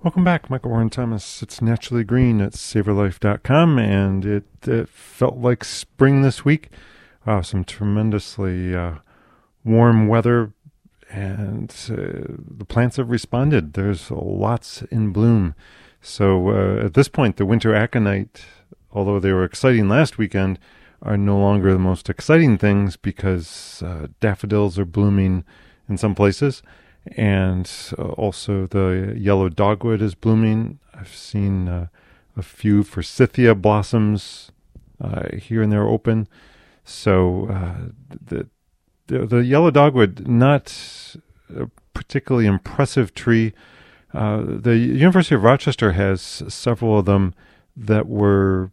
Welcome back, Michael Warren Thomas. It's Naturally Green at SavorLife.com, and it felt like spring this week. Wow, some tremendously warm weather, and the plants have responded. There's lots in bloom. So at this point, the winter aconite, although they were exciting last weekend, are no longer the most exciting things because daffodils are blooming in some places. And also the yellow dogwood is blooming. I've seen a few forsythia blossoms here and there open. So the yellow dogwood, not a particularly impressive tree. The University of Rochester has several of them that were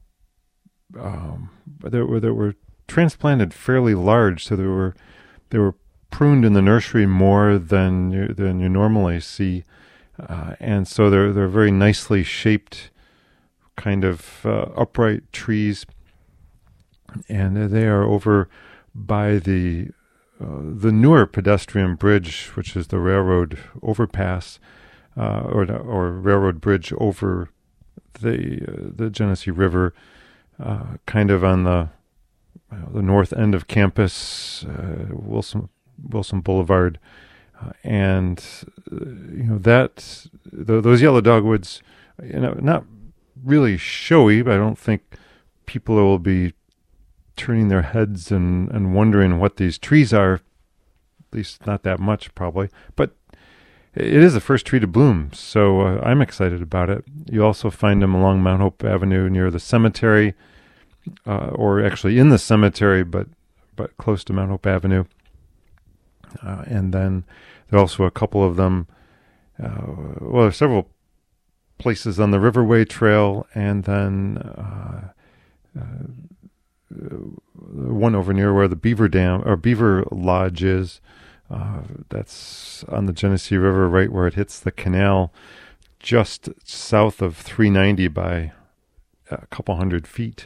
transplanted fairly large, so they were pruned in the nursery more than you normally see, and so they're very nicely shaped, kind of upright trees, and they are over by the newer pedestrian bridge, which is the railroad overpass, or railroad bridge over the Genesee River, kind of on the north end of campus, Wilson Boulevard, and those yellow dogwoods, not really showy, but I don't think people will be turning their heads and wondering what these trees are, at least not that much probably, but it is the first tree to bloom, so I'm excited about it. You also find them along Mount Hope Avenue near the cemetery, or actually in the cemetery, but close to Mount Hope Avenue. And then there are also a couple of them, there are several places on the Riverway Trail, and then one over near where the Beaver Dam or Beaver Lodge is. That's on the Genesee River, right where it hits the canal, just south of 390 by a couple hundred feet.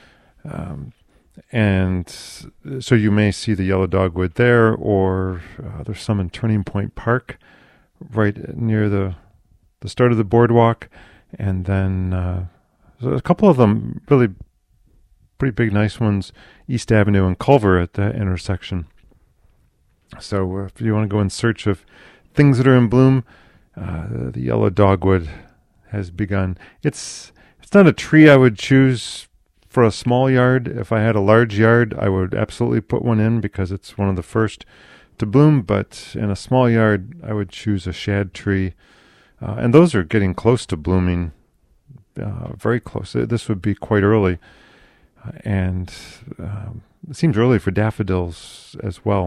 And so you may see the yellow dogwood there, or there's some in Turning Point Park, right near the start of the boardwalk, and then a couple of them really pretty big, nice ones, East Avenue and Culver at that intersection. So if you want to go in search of things that are in bloom, the yellow dogwood has begun. It's not a tree I would choose for a small yard. If I had a large yard, I would absolutely put one in because it's one of the first to bloom. But in a small yard, I would choose a shad tree. And those are getting close to blooming, very close. This would be quite early. And it seems early for daffodils as well.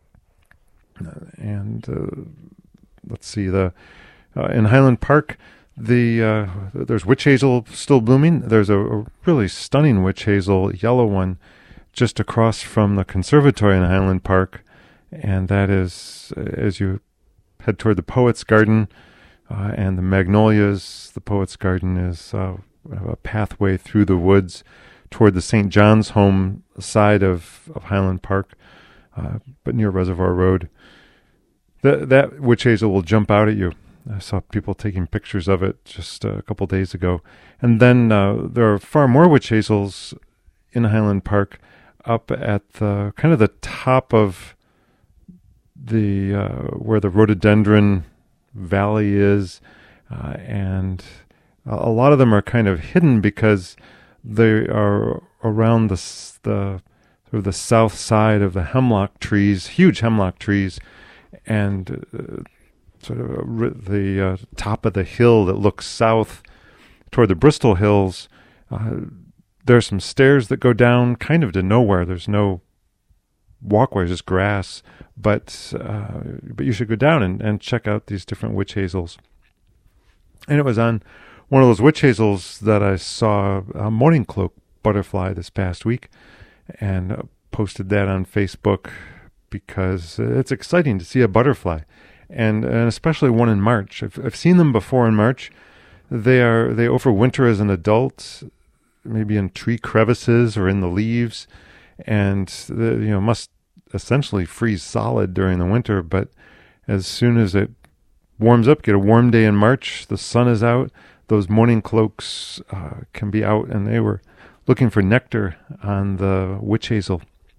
Let's see, in Highland Park, there's witch hazel still blooming. There's a really stunning witch hazel, yellow one, just across from the conservatory in Highland Park, and that is as you head toward the Poets Garden and the magnolias. The Poets Garden is a pathway through the woods toward the St. John's Home side of Highland Park, but near Reservoir Road. That witch hazel will jump out at you. I saw people taking pictures of it just a couple days ago. And then there are far more witch hazels in Highland Park up at the kind of the top of the where the rhododendron valley is, and a lot of them are kind of hidden because they are around the sort of the south side of the hemlock trees, huge hemlock trees, and sort of the top of the hill that looks south toward the Bristol Hills. There's some stairs that go down kind of to nowhere. There's no walkways, just grass. But you should go down and check out these different witch hazels. And it was on one of those witch hazels that I saw a morning cloak butterfly this past week, and posted that on Facebook because it's exciting to see a butterfly. And especially one in March. I've seen them before in March. They overwinter as an adult, maybe in tree crevices or in the leaves, and must essentially freeze solid during the winter. But as soon as it warms up, get a warm day in March, the sun is out, those mourning cloaks can be out, and they were looking for nectar on the witch hazel.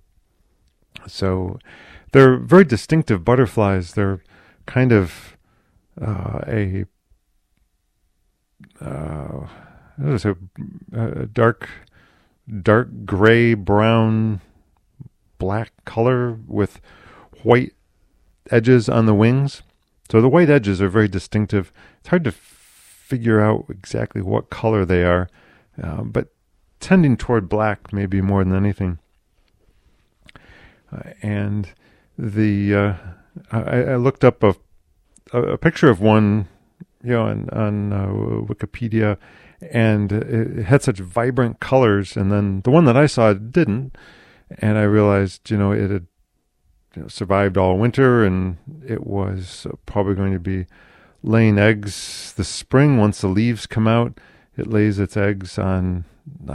So they're very distinctive butterflies. They're kind of a dark gray, brown, black color with white edges on the wings. So the white edges are very distinctive. It's hard to figure out exactly what color they are, but tending toward black maybe more than anything. And I looked up a picture of one, on Wikipedia, and it had such vibrant colors, and then the one that I saw didn't, and I realized, it had survived all winter, and it was probably going to be laying eggs this spring. Once the leaves come out, it lays its eggs on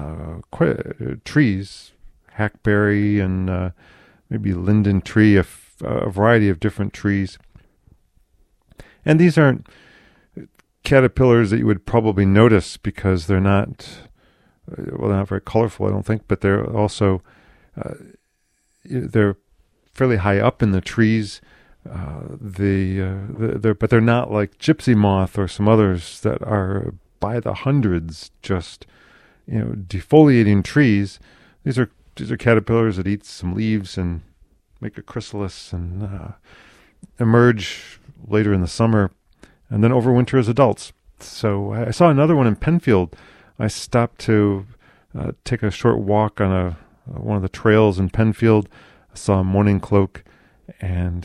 trees, hackberry and maybe linden tree, a variety of different trees. And these aren't caterpillars that you would probably notice because they're not very colorful, I don't think, but they're also, they're fairly high up in the trees. But they're not like gypsy moth or some others that are by the hundreds, just defoliating trees. These are caterpillars that eat some leaves and make a chrysalis and emerge later in the summer, and then overwinter as adults. So I saw another one in Penfield. I stopped to take a short walk on one of the trails in Penfield. I saw a mourning cloak, and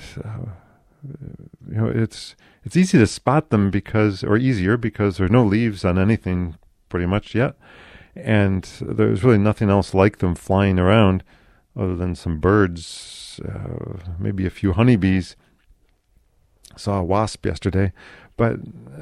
it's easy to spot them easier because there are no leaves on anything pretty much yet, and there's really nothing else like them flying around other than some birds, maybe a few honeybees. I saw a wasp yesterday, but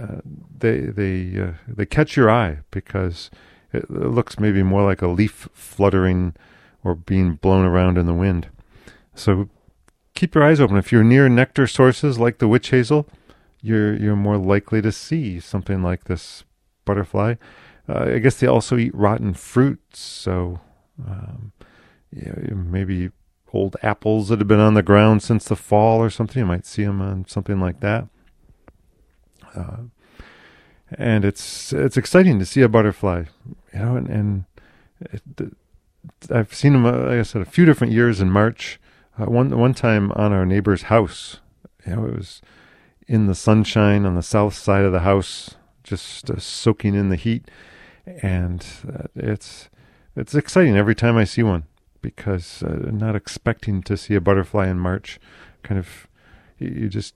they catch your eye because it looks maybe more like a leaf fluttering or being blown around in the wind. So keep your eyes open. If you're near nectar sources like the witch hazel, you're more likely to see something like this butterfly. I guess they also eat rotten fruits, so maybe old apples that have been on the ground since the fall or something. You might see them on something like that. And it's exciting to see a butterfly, and I've seen them, like I said, a few different years in March. One time on our neighbor's house, it was in the sunshine on the south side of the house, just soaking in the heat, and it's exciting every time I see one because I'm not expecting to see a butterfly in March. Kind of, you just,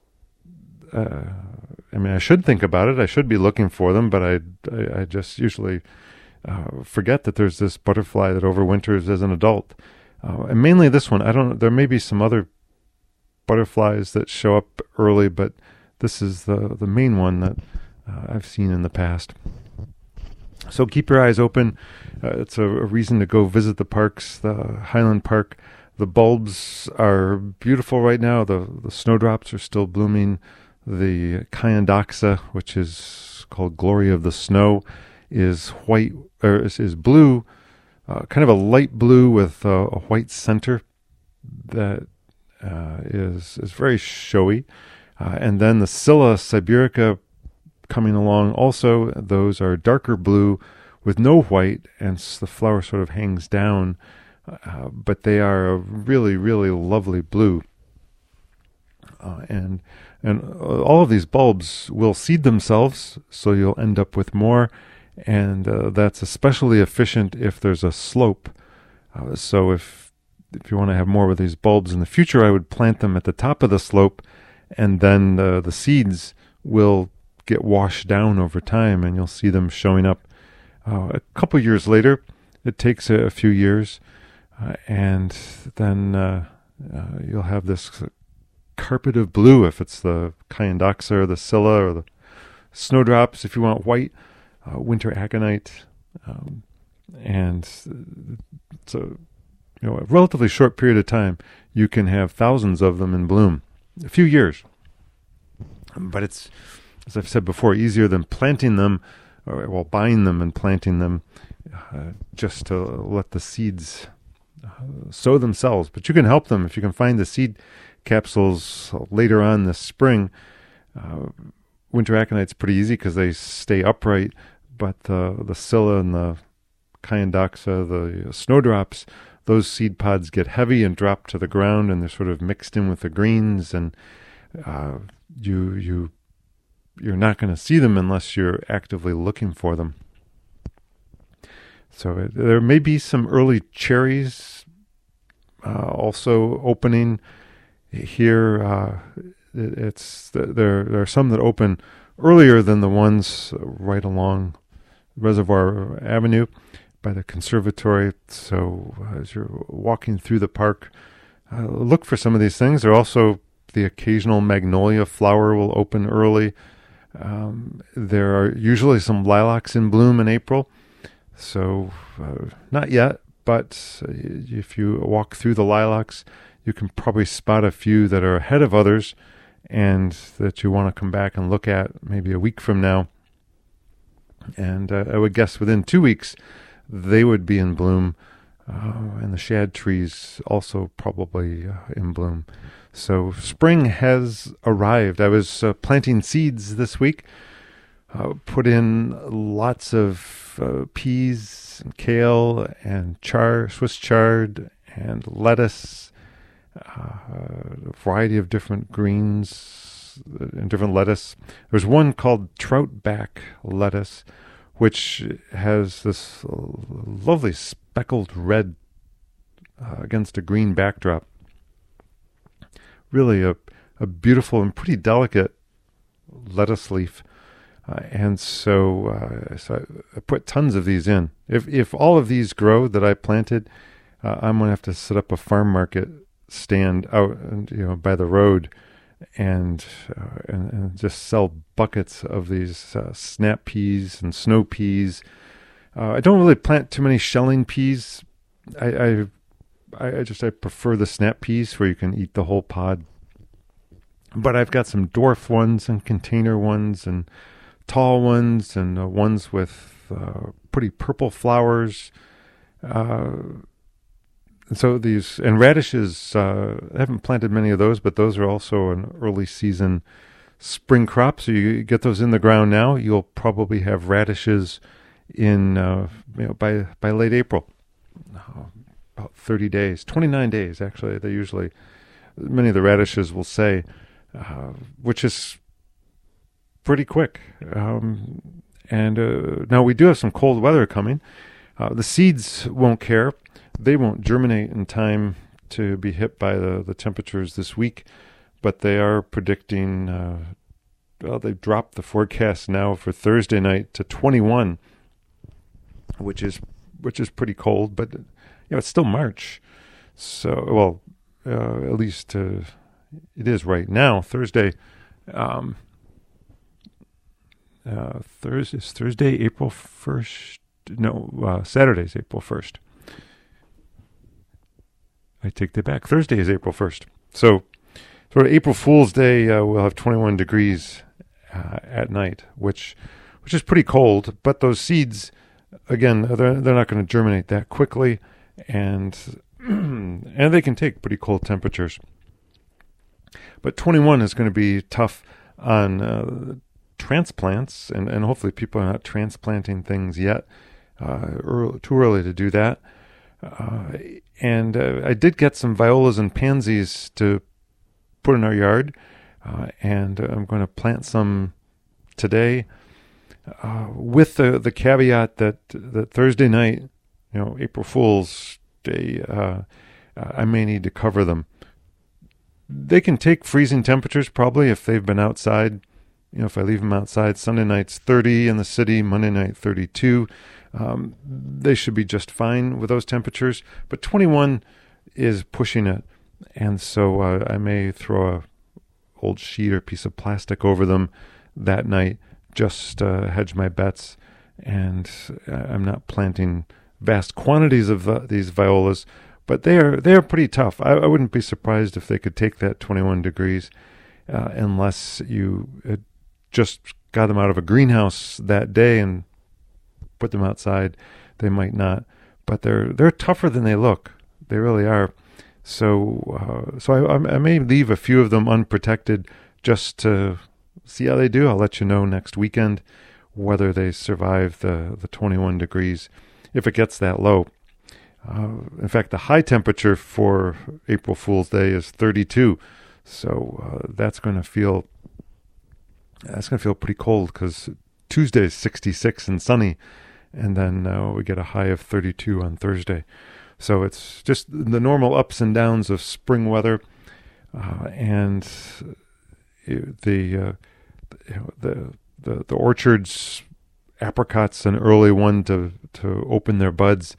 I should think about it. I should be looking for them, but I just usually forget that there's this butterfly that overwinters as an adult. And mainly this one. I don't know. There may be some other butterflies that show up early, but this is the main one that I've seen in the past. So keep your eyes open. It's a reason to go visit the parks, the Highland Park. The bulbs are beautiful right now. The snowdrops are still blooming. The Kyandoxa, which is called Glory of the Snow, is white, or is blue, kind of a light blue with a white center that is very showy. And then the Scilla sibirica coming along also. Those are darker blue with no white, and the flower sort of hangs down, but they are a really, really lovely blue. And all of these bulbs will seed themselves, so you'll end up with more, and that's especially efficient if there's a slope. So if you want to have more of these bulbs in the future, I would plant them at the top of the slope, and then the seeds will get washed down over time, and you'll see them showing up a couple years later. It takes a few years, and then you'll have this carpet of blue if it's the Kyandoxa or the Scilla or the snowdrops. If you want white, winter aconite, and so a relatively short period of time, you can have thousands of them in bloom. A few years. But it's, as I've said before, easier than planting them, or buying them and planting them, just to let the seeds sow themselves. But you can help them if you can find the seed capsules later on this spring. Winter aconite's pretty easy because they stay upright, but the scilla and the Cyandoxa, the snowdrops, those seed pods get heavy and drop to the ground, and they're sort of mixed in with the greens, and you're not going to see them unless you're actively looking for them. So there may be some early cherries also opening here. There are some that open earlier than the ones right along Reservoir Avenue by the conservatory. So as you're walking through the park, look for some of these things. There are also the occasional magnolia flower will open early. There are usually some lilacs in bloom in April. So not yet, but if you walk through the lilacs, you can probably spot a few that are ahead of others and that you want to come back and look at maybe a week from now. And I would guess within 2 weeks, they would be in bloom, and the shad trees also probably in bloom. So spring has arrived. I was planting seeds this week, put in lots of peas and kale and Swiss chard and lettuce, a variety of different greens and different lettuce. There's one called troutback lettuce, which has this lovely speckled red against a green backdrop. Really a beautiful and pretty delicate lettuce leaf. And so I put tons of these in. If all of these grow that I planted, I'm going to have to set up a farm market stand out, by the road, and just sell buckets of these snap peas and snow peas. I don't really plant too many shelling peas. I prefer the snap peas where you can eat the whole pod. But I've got some dwarf ones and container ones and tall ones and ones with pretty purple flowers. So these, and radishes, I haven't planted many of those, but those are also an early season spring crop. So you get those in the ground now. You'll probably have radishes in, by late April, about 30 days, 29 days, actually. They usually, many of the radishes will say, which is pretty quick. And now we do have some cold weather coming. The seeds won't care. They won't germinate in time to be hit by the temperatures this week, but they are predicting, they dropped the forecast now for Thursday night to 21, which is pretty cold, but it's still March. So, at least it is right now. Thursday, is Thursday, April 1st? No, Saturday's April 1st. I take that back. Thursday is April 1st. So, sort of April Fool's Day, we'll have 21 degrees at night, which is pretty cold. But those seeds, again, they're not going to germinate that quickly, and they can take pretty cold temperatures. But 21 is going to be tough on transplants, and hopefully people are not transplanting things yet. Too early to do that. And I did get some violas and pansies to put in our yard, and I'm going to plant some today, with the caveat that Thursday night, April Fool's Day, I may need to cover them. They can take freezing temperatures probably if they've been outside. If I leave them outside, Sunday night's 30 in the city, Monday night 32. They should be just fine with those temperatures, but 21 is pushing it, and so I may throw a old sheet or piece of plastic over them that night, just hedge my bets, and I'm not planting vast quantities of these violas, but they are pretty tough. I wouldn't be surprised if they could take that 21 degrees, unless you just got them out of a greenhouse that day and put them outside. They might not, but they're tougher than they look. They really are. So I may leave a few of them unprotected just to see how they do. I'll let you know next weekend whether they survive the 21 degrees if it gets that low. In fact, the high temperature for April Fool's Day is 32, so that's going to feel pretty cold because Tuesday is 66 and sunny, and then we get a high of 32 on Thursday. So it's just the normal ups and downs of spring weather, and the orchards, apricots, an early one to open their buds.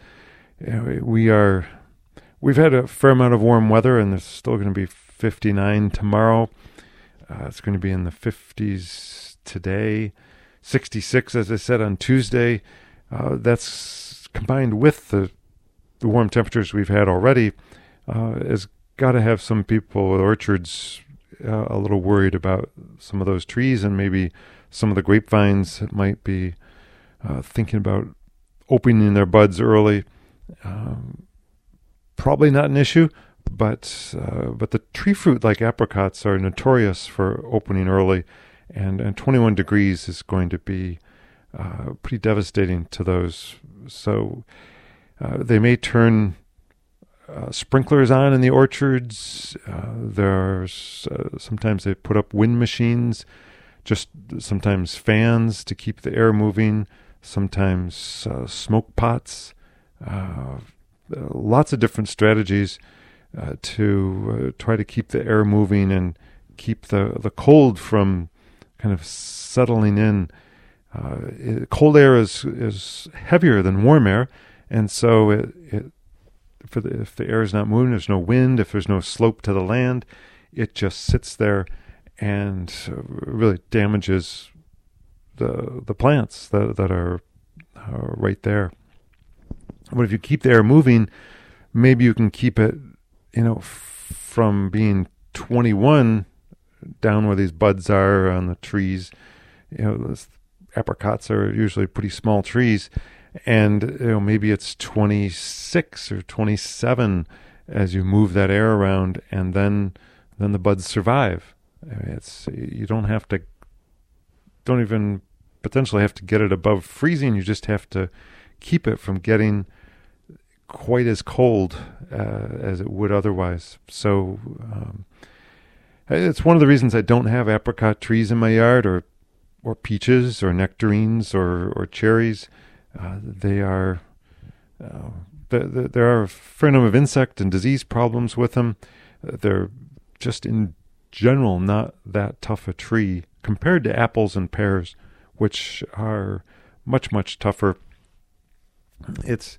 We've had a fair amount of warm weather, and there's still going to be 59 tomorrow. It's going to be in the 50s today, 66, as I said, on Tuesday. That's combined with the warm temperatures we've had already, has got to have some people with orchards a little worried about some of those trees, and maybe some of the grapevines that might be thinking about opening their buds early. Probably not an issue, but the tree fruit like apricots are notorious for opening early, and 21 degrees is going to be pretty devastating to those. So they may turn sprinklers on in the orchards. There's sometimes they put up wind machines, just sometimes fans to keep the air moving, sometimes smoke pots. Lots of different strategies to try to keep the air moving and keep the cold from kind of settling in. Cold air is heavier than warm air, and so if the air is not moving, there's no wind, if there's no slope to the land, it just sits there and really damages the plants that are right there. But if you keep the air moving, maybe you can keep it, from being 21 down where these buds are on the trees. Those apricots are usually pretty small trees, and maybe it's 26 or 27 as you move that air around, and then the buds survive. You don't even potentially have to get it above freezing. You just have to keep it from getting quite as cold as it would otherwise. So it's one of the reasons I don't have apricot trees in my yard, or peaches, or nectarines, or cherries. There are a fair number of insect and disease problems with them. They're just in general not that tough a tree compared to apples and pears, which are much, much tougher. It's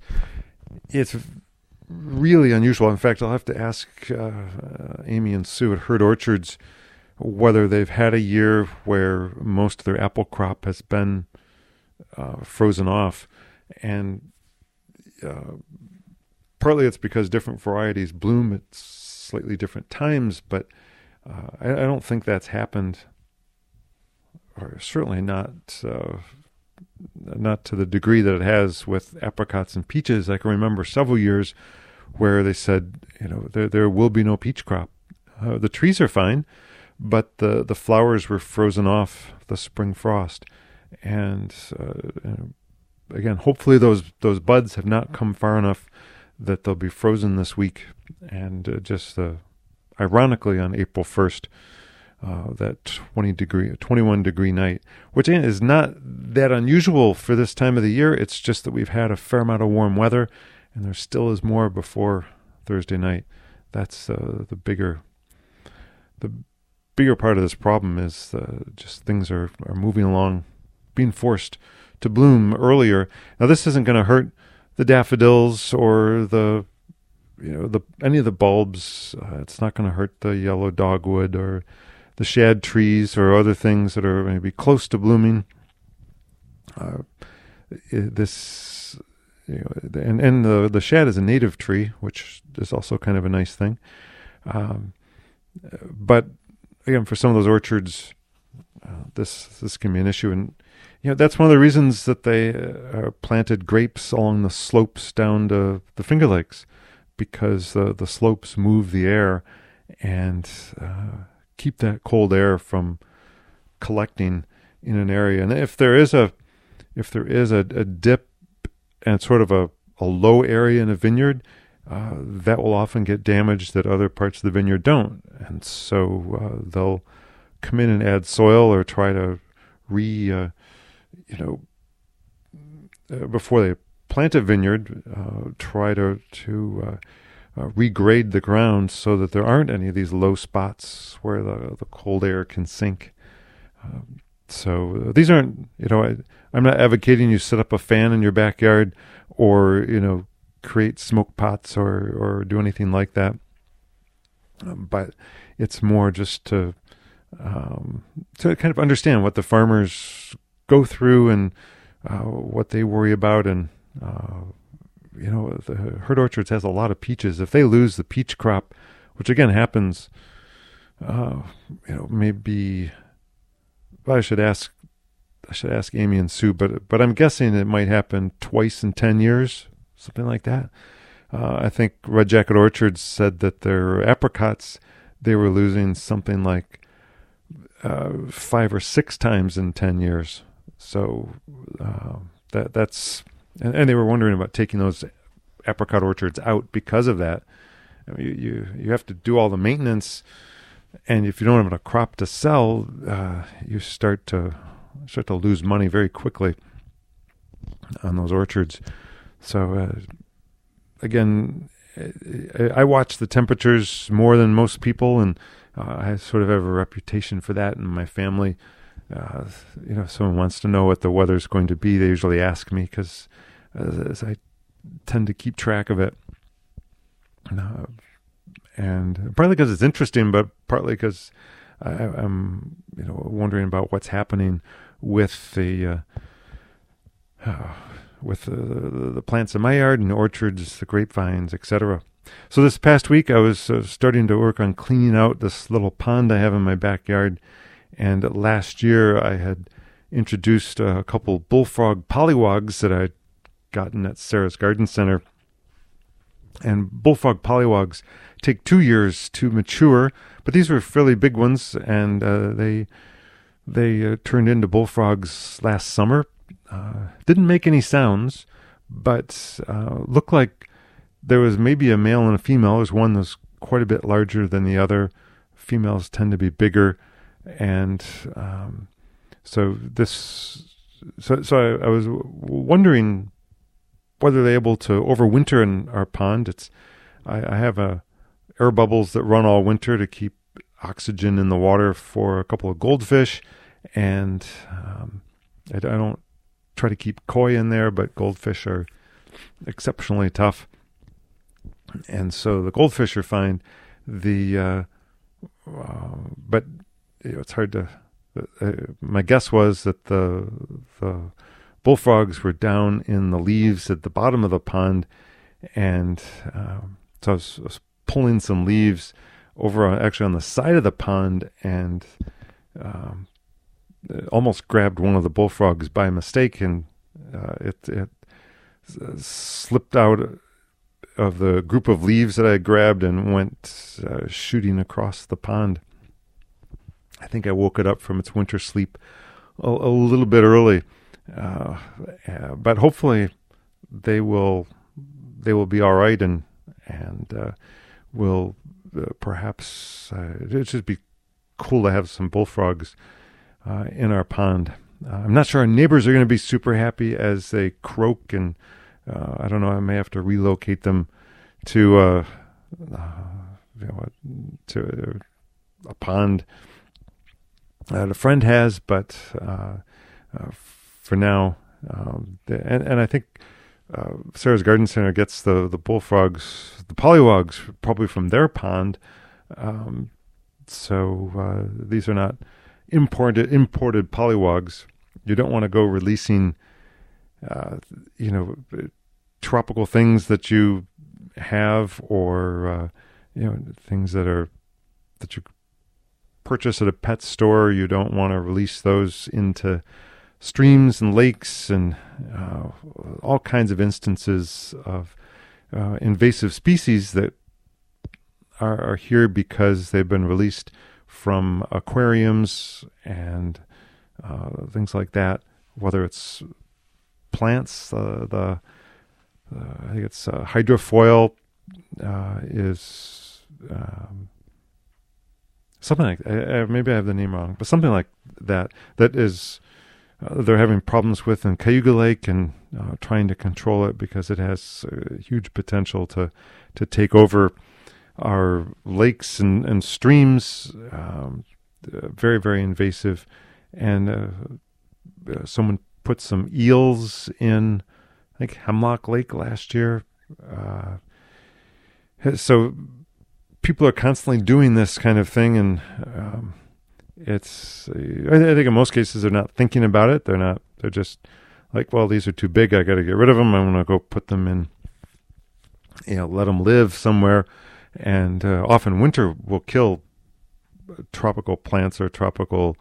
really unusual. In fact, I'll have to ask Amy and Sue at Herd Orchards whether they've had a year where most of their apple crop has been frozen off. And partly it's because different varieties bloom at slightly different times, but I don't think that's happened, or certainly not to the degree that it has with apricots and peaches. I can remember several years where they said, there will be no peach crop. The trees are fine, but the flowers were frozen off the spring frost. And again, hopefully those buds have not come far enough that they'll be frozen this week. And ironically, on April 1st, that 21 degree night, which is not that unusual for this time of the year. It's just that we've had a fair amount of warm weather, and there still is more before Thursday night. That's the bigger part of this problem is just things are moving along, being forced to bloom earlier. Now, this isn't going to hurt the daffodils or any of the bulbs. It's not going to hurt the yellow dogwood or the shad trees or other things that are maybe close to blooming. The shad is a native tree, which is also kind of a nice thing. But again, for some of those orchards, this can be an issue. And that's one of the reasons that they planted grapes along the slopes down to the Finger Lakes, because the slopes move the air and keep that cold air from collecting in an area. And if there is a dip and sort of a low area in a vineyard, that will often get damaged that other parts of the vineyard don't. And so they'll come in and add soil or try to before they plant a vineyard, try to regrade the ground so that there aren't any of these low spots where the cold air can sink. So these aren't, I'm not advocating you set up a fan in your backyard or, create smoke pots or do anything like that. But it's more just to kind of understand what the farmers go through and what they worry about. And, the Herd Orchards has a lot of peaches. If they lose the peach crop, which again happens, maybe... Well, I should ask Amy and Sue, but I'm guessing it might happen twice in 10 years, something like that. I think Red Jacket Orchards said that their apricots, they were losing something like 5 or 6 times in 10 years. So that's and they were wondering about taking those apricot orchards out because of that. I mean, you have to do all the maintenance. And if you don't have a crop to sell, you start to lose money very quickly on those orchards. So again, I watch the temperatures more than most people, and I sort of have a reputation for that in my family. If someone wants to know what the weather's going to be, they usually ask me because I tend to keep track of it. And partly because it's interesting, but partly because I'm, wondering about what's happening with the plants in my yard and the orchards, the grapevines, etc. So this past week, I was starting to work on cleaning out this little pond I have in my backyard. And last year, I had introduced a couple bullfrog pollywogs that I'd gotten at Sarah's Garden Center. And bullfrog pollywogs take 2 years to mature, but these were fairly big ones, and they turned into bullfrogs last summer. Didn't make any sounds, but looked like there was maybe a male and a female. There's one that's quite a bit larger than the other. Females tend to be bigger, and so I was wondering whether they're able to overwinter in our pond. I have air bubbles that run all winter to keep oxygen in the water for a couple of goldfish, and I don't try to keep koi in there, but goldfish are exceptionally tough, and so the goldfish are fine. But it's hard to. My guess was that the bullfrogs were down in the leaves at the bottom of the pond, and so I was pulling some leaves over actually on the side of the pond, and almost grabbed one of the bullfrogs by mistake, and it slipped out of the group of leaves that I grabbed and went shooting across the pond. I think I woke it up from its winter sleep a little bit early. But hopefully they will be all right, and will perhaps it should be cool to have some bullfrogs in our pond. I'm not sure our neighbors are going to be super happy as they croak, and I don't know. I may have to relocate them to to a pond that a friend has, but for now, and I think Sarah's Garden Center gets the bullfrogs, the pollywogs, probably from their pond. So these are not imported pollywogs. You don't want to go releasing, tropical things that you have, or things that you purchase at a pet store. You don't want to release those into streams and lakes and all kinds of instances of invasive species that are here because they've been released from aquariums and things like that. Whether it's plants, I think it's hydrofoil is something like maybe I have the name wrong, but something like that. That is they're having problems with in Cayuga Lake and trying to control it because it has huge potential to take over our lakes and streams. Very, very invasive. And someone put some eels in, I think, Hemlock Lake last year. So people are constantly doing this kind of thing, and I think in most cases they're not thinking about it. They're just like, well, these are too big. I got to get rid of them. I'm going to go put them in, let them live somewhere. And often winter will kill tropical plants or tropical,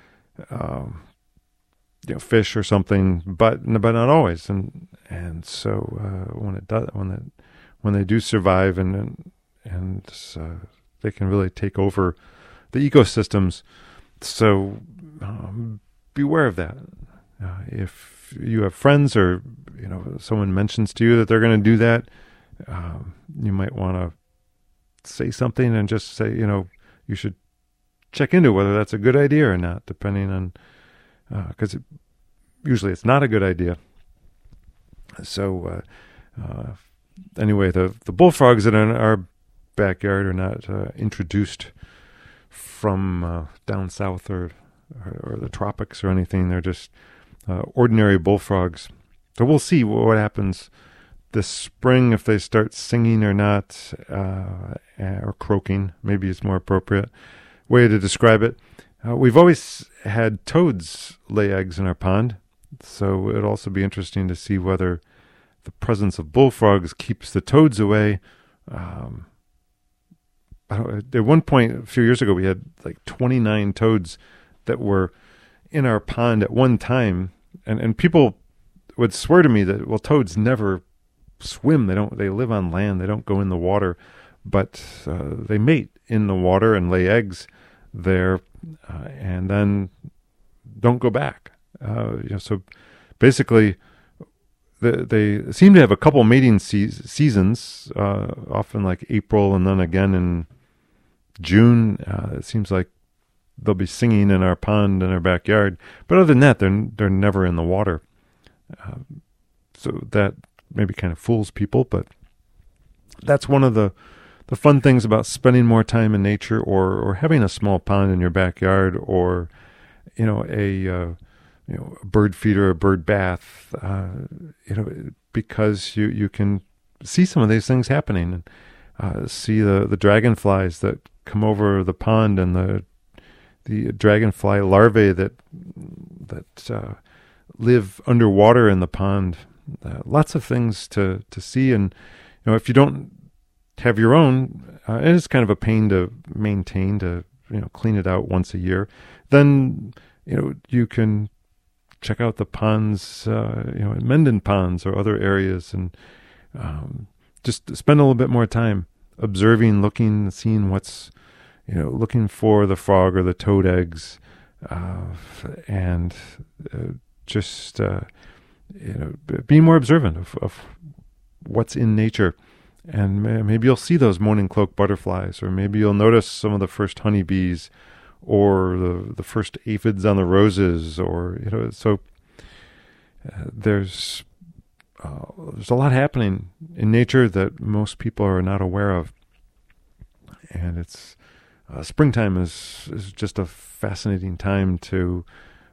fish or something, but not always. And so when it does, when they do survive and they can really take over the ecosystems. So beware of that. If you have friends or someone mentions to you that they're going to do that, you might want to say something and just say, you should check into whether that's a good idea or not, depending on, because usually it's not a good idea. So anyway, the bullfrogs that are in our backyard are not introduced from down south or the tropics or anything. They're just ordinary bullfrogs. So we'll see what happens this spring, if they start singing or not, or croaking, maybe it's more appropriate way to describe it. We've always had toads lay eggs in our pond, so it'd also be interesting to see whether the presence of bullfrogs keeps the toads away. At one point, a few years ago, we had like 29 toads that were in our pond at one time, and people would swear to me that, well, toads never swim. They live on land. They don't go in the water, but they mate in the water and lay eggs there, and then don't go back. So basically, they seem to have a couple mating seasons, often like April and then again in June. It seems like they'll be singing in our pond in our backyard, but other than that, they're never in the water. So that maybe kind of fools people, but that's one of the fun things about spending more time in nature, or having a small pond in your backyard, or a bird feeder, a bird bath, because you can see some of these things happening, and see the dragonflies that come over the pond, and the dragonfly larvae that live underwater in the pond. Lots of things to see, and if you don't have your own, and it's kind of a pain to maintain, to clean it out once a year, then you can check out the ponds, at Mendon Ponds or other areas, and just spend a little bit more time observing, looking, seeing what's, looking for the frog or the toad eggs, and just being more observant of what's in nature. And maybe you'll see those mourning cloak butterflies, or maybe you'll notice some of the first honeybees, or the first aphids on the roses, or so there's a lot happening in nature that most people are not aware of, and it's springtime is just a fascinating time to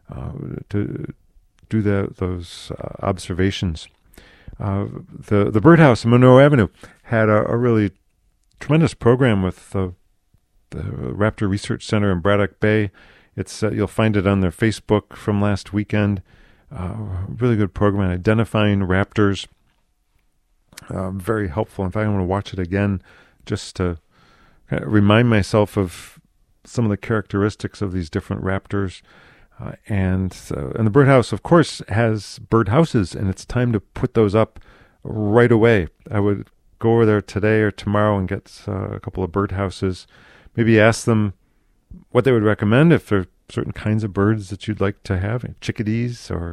do those observations. The birdhouse in Monroe Avenue had a really tremendous program with the Raptor Research Center in Braddock Bay. It's you'll find it on their Facebook from last weekend. Really good program identifying raptors. Very helpful. In fact, I want to watch it again just to kind of remind myself of some of the characteristics of these different raptors. And the birdhouse, of course, has birdhouses, and it's time to put those up right away. I would go over there today or tomorrow and get a couple of birdhouses. Maybe ask them what they would recommend if there are certain kinds of birds that you'd like to have, chickadees or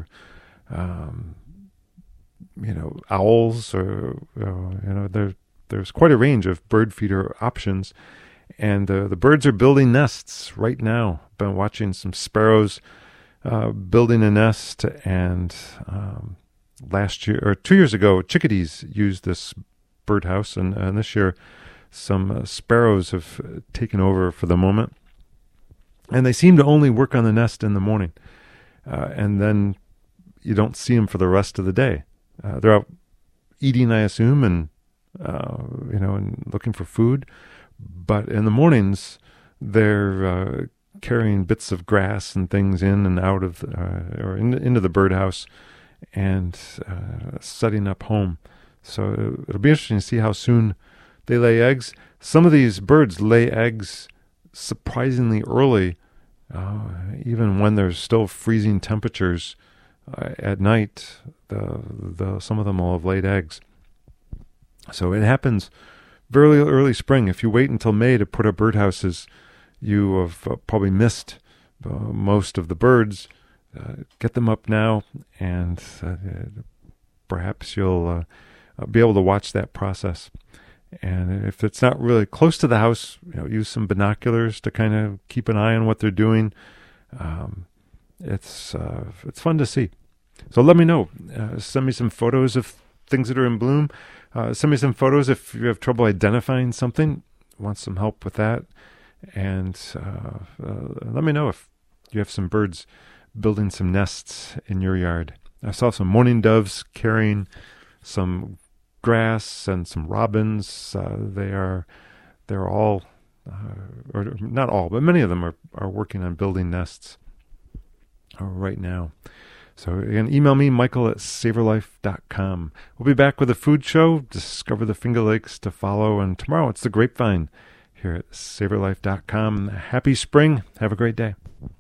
owls, or there's quite a range of bird feeder options. And the birds are building nests right now. Been watching some sparrows building a nest, and last year or 2 years ago, chickadees used this birdhouse, and this year some sparrows have taken over for the moment. And they seem to only work on the nest in the morning, and then you don't see them for the rest of the day. They're out eating, I assume, and and looking for food. But in the mornings, they're carrying bits of grass and things in and out of into the birdhouse and setting up home. So it'll be interesting to see how soon they lay eggs. Some of these birds lay eggs surprisingly early, even when there's still freezing temperatures at night. Some of them will have laid eggs. So it happens very early spring. If you wait until May to put up birdhouses, you have probably missed most of the birds. Get them up now, and perhaps you'll be able to watch that process. And if it's not really close to the house, use some binoculars to kind of keep an eye on what they're doing. It's fun to see. So let me know. Send me some photos of things that are in bloom. Send me some photos if you have trouble identifying something. Want some help with that. And let me know if you have some birds building some nests in your yard. I saw some mourning doves carrying some grass and some robins. They're all, or not all, but many of them are working on building nests right now. So again, email me, michael@savorlife.com. We'll be back with a food show, discover the Finger Lakes to follow, and tomorrow it's the grapevine here at savorlife.com. Happy spring. Have a great day.